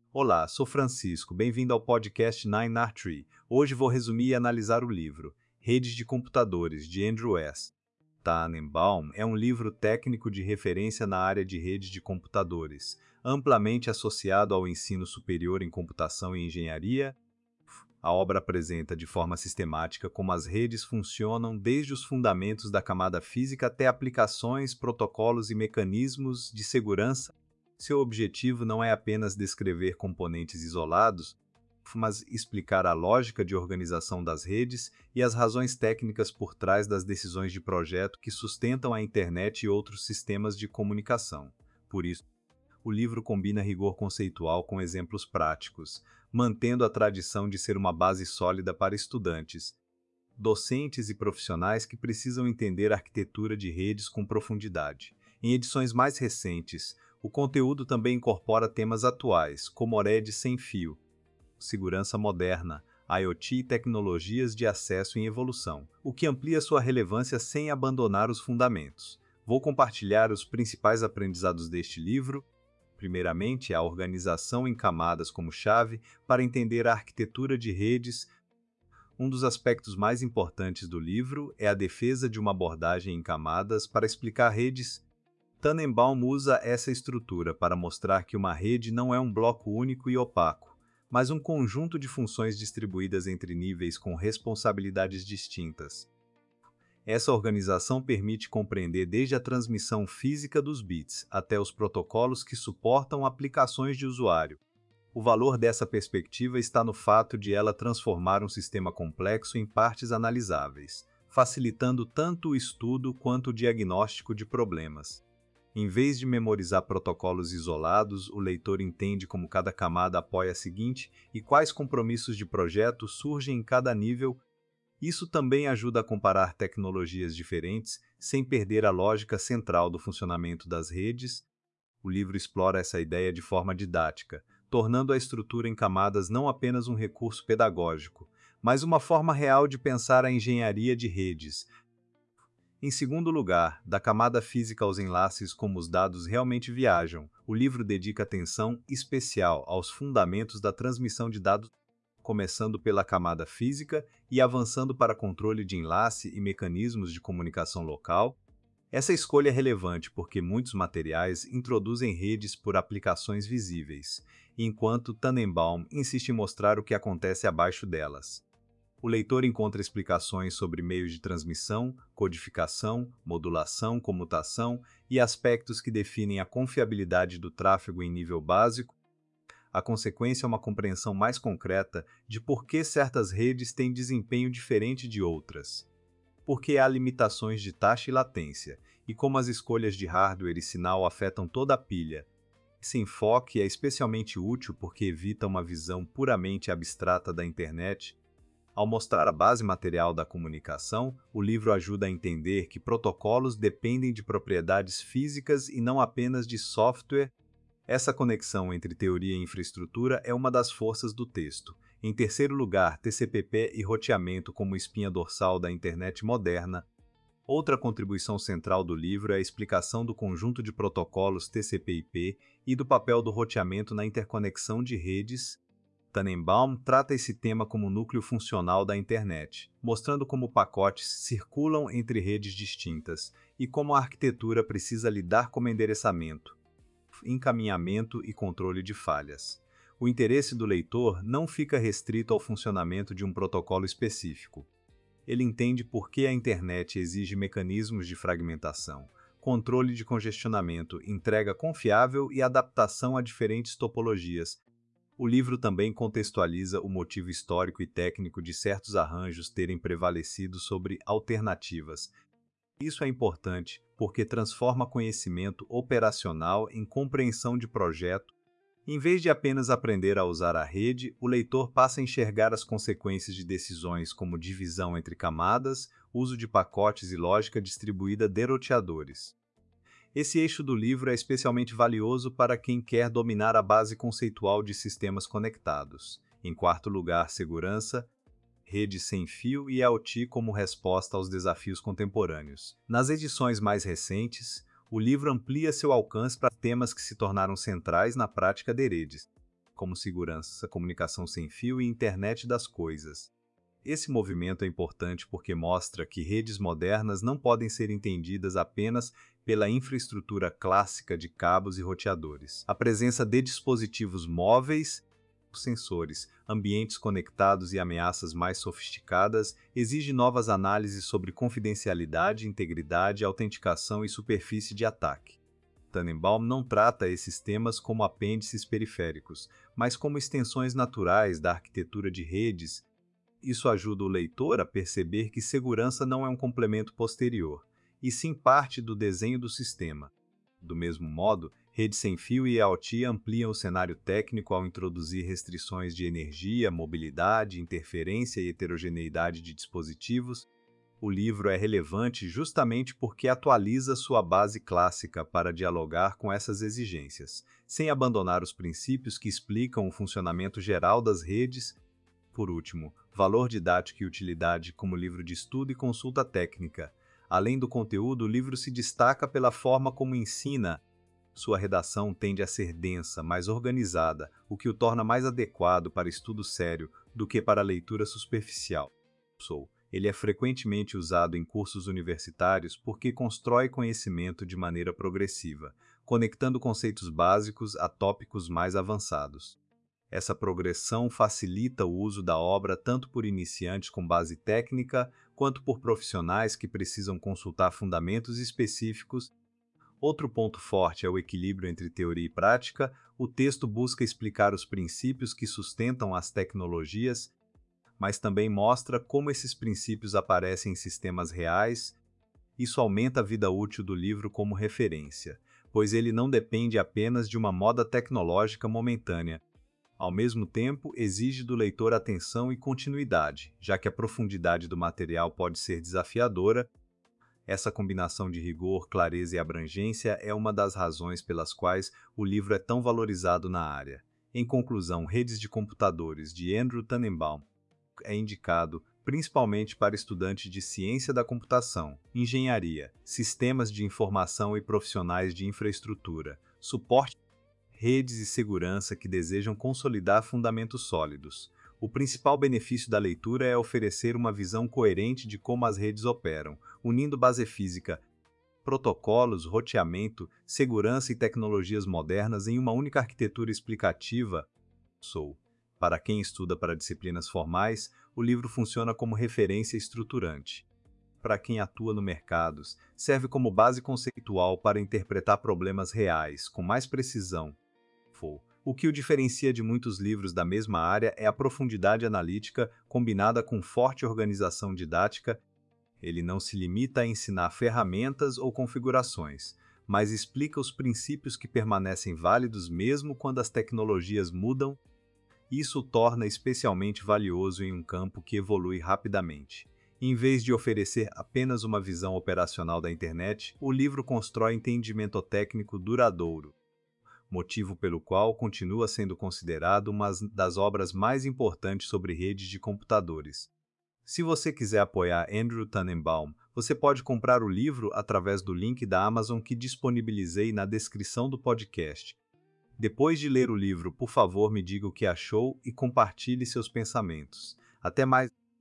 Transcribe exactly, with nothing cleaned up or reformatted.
Olá, sou Francisco, bem-vindo ao podcast Nine R Tree. Hoje vou resumir e analisar o livro Redes de Computadores, de Andrew S. Tannenbaum. É um livro técnico de referência na área de redes de computadores, amplamente associado ao ensino superior em computação e engenharia. A obra apresenta de forma sistemática como as redes funcionam desde os fundamentos da camada física até aplicações, protocolos e mecanismos de segurança. Seu objetivo não é apenas descrever componentes isolados, mas explicar a lógica de organização das redes e as razões técnicas por trás das decisões de projeto que sustentam a internet e outros sistemas de comunicação. Por isso, o livro combina rigor conceitual com exemplos práticos, mantendo a tradição de ser uma base sólida para estudantes, docentes e profissionais que precisam entender a arquitetura de redes com profundidade. Em edições mais recentes, o conteúdo também incorpora temas atuais, como redes sem fio, segurança moderna, IoT e tecnologias de acesso em evolução, o que amplia sua relevância sem abandonar os fundamentos. Vou compartilhar os principais aprendizados deste livro. Primeiramente, a organização em camadas como chave para entender a arquitetura de redes. Um dos aspectos mais importantes do livro é a defesa de uma abordagem em camadas para explicar redes. Tannenbaum usa essa estrutura para mostrar que uma rede não é um bloco único e opaco, mas um conjunto de funções distribuídas entre níveis com responsabilidades distintas. Essa organização permite compreender desde a transmissão física dos bits até os protocolos que suportam aplicações de usuário. O valor dessa perspectiva está no fato de ela transformar um sistema complexo em partes analisáveis, facilitando tanto o estudo quanto o diagnóstico de problemas. Em vez de memorizar protocolos isolados, o leitor entende como cada camada apoia a seguinte e quais compromissos de projeto surgem em cada nível. Isso também ajuda a comparar tecnologias diferentes sem perder a lógica central do funcionamento das redes. O livro explora essa ideia de forma didática, tornando a estrutura em camadas não apenas um recurso pedagógico, mas uma forma real de pensar a engenharia de redes. Em segundo lugar, da camada física aos enlaces como os dados realmente viajam, o livro dedica atenção especial aos fundamentos da transmissão de dados, começando pela camada física e avançando para controle de enlace e mecanismos de comunicação local. Essa escolha é relevante porque muitos materiais introduzem redes por aplicações visíveis, enquanto Tannenbaum insiste em mostrar o que acontece abaixo delas. O leitor encontra explicações sobre meios de transmissão, codificação, modulação, comutação e aspectos que definem a confiabilidade do tráfego em nível básico. A consequência é uma compreensão mais concreta de por que certas redes têm desempenho diferente de outras, por que há limitações de taxa e latência, e como as escolhas de hardware e sinal afetam toda a pilha. Esse enfoque é especialmente útil porque evita uma visão puramente abstrata da internet. Ao mostrar a base material da comunicação, o livro ajuda a entender que protocolos dependem de propriedades físicas e não apenas de software. Essa conexão entre teoria e infraestrutura é uma das forças do texto. Em terceiro lugar, T C P/P e roteamento como espinha dorsal da internet moderna. Outra contribuição central do livro é a explicação do conjunto de protocolos T C P/I P e do papel do roteamento na interconexão de redes. Tannenbaum trata esse tema como núcleo funcional da internet, mostrando como pacotes circulam entre redes distintas e como a arquitetura precisa lidar com endereçamento, encaminhamento e controle de falhas. O interesse do leitor não fica restrito ao funcionamento de um protocolo específico. Ele entende por que a internet exige mecanismos de fragmentação, controle de congestionamento, entrega confiável e adaptação a diferentes topologias. O livro também contextualiza o motivo histórico e técnico de certos arranjos terem prevalecido sobre alternativas. Isso é importante porque transforma conhecimento operacional em compreensão de projeto. Em vez de apenas aprender a usar a rede, o leitor passa a enxergar as consequências de decisões como divisão entre camadas, uso de pacotes e lógica distribuída de roteadores. Esse eixo do livro é especialmente valioso para quem quer dominar a base conceitual de sistemas conectados. Em quarto lugar, segurança, rede sem fio e IoT como resposta aos desafios contemporâneos. Nas edições mais recentes, o livro amplia seu alcance para temas que se tornaram centrais na prática de redes, como segurança, comunicação sem fio e internet das coisas. Esse movimento é importante porque mostra que redes modernas não podem ser entendidas apenas pela infraestrutura clássica de cabos e roteadores. A presença de dispositivos móveis, sensores, ambientes conectados e ameaças mais sofisticadas exige novas análises sobre confidencialidade, integridade, autenticação e superfície de ataque. Tannenbaum não trata esses temas como apêndices periféricos, mas como extensões naturais da arquitetura de redes. Isso ajuda o leitor a perceber que segurança não é um complemento posterior, e sim parte do desenho do sistema. Do mesmo modo, rede sem fio e I o T ampliam o cenário técnico ao introduzir restrições de energia, mobilidade, interferência e heterogeneidade de dispositivos. O livro é relevante justamente porque atualiza sua base clássica para dialogar com essas exigências, sem abandonar os princípios que explicam o funcionamento geral das redes. Por último, valor didático e utilidade como livro de estudo e consulta técnica. Além do conteúdo, o livro se destaca pela forma como ensina. Sua redação tende a ser densa, mais organizada, o que o torna mais adequado para estudo sério do que para leitura superficial. Ele é frequentemente usado em cursos universitários porque constrói conhecimento de maneira progressiva, conectando conceitos básicos a tópicos mais avançados. Essa progressão facilita o uso da obra tanto por iniciantes com base técnica, quanto por profissionais que precisam consultar fundamentos específicos. Outro ponto forte é o equilíbrio entre teoria e prática. O texto busca explicar os princípios que sustentam as tecnologias, mas também mostra como esses princípios aparecem em sistemas reais. Isso aumenta a vida útil do livro como referência, pois ele não depende apenas de uma moda tecnológica momentânea. Ao mesmo tempo, exige do leitor atenção e continuidade, já que a profundidade do material pode ser desafiadora. Essa combinação de rigor, clareza e abrangência é uma das razões pelas quais o livro é tão valorizado na área. Em conclusão, Redes de Computadores, de Andrew Tannenbaum, é indicado principalmente para estudantes de ciência da computação, engenharia, sistemas de informação e profissionais de infraestrutura, suporte, redes e segurança que desejam consolidar fundamentos sólidos. O principal benefício da leitura é oferecer uma visão coerente de como as redes operam, unindo base física, protocolos, roteamento, segurança e tecnologias modernas em uma única arquitetura explicativa. Sou. Para quem estuda para disciplinas formais, o livro funciona como referência estruturante. Para quem atua no mercado, serve como base conceitual para interpretar problemas reais com mais precisão. O que o diferencia de muitos livros da mesma área é a profundidade analítica combinada com forte organização didática. Ele não se limita a ensinar ferramentas ou configurações, mas explica os princípios que permanecem válidos mesmo quando as tecnologias mudam. Isso o torna especialmente valioso em um campo que evolui rapidamente. Em vez de oferecer apenas uma visão operacional da internet, o livro constrói entendimento técnico duradouro, motivo pelo qual continua sendo considerado uma das obras mais importantes sobre redes de computadores. Se você quiser apoiar Andrew Tannenbaum, você pode comprar o livro através do link da Amazon que disponibilizei na descrição do podcast. Depois de ler o livro, por favor, me diga o que achou e compartilhe seus pensamentos. Até mais!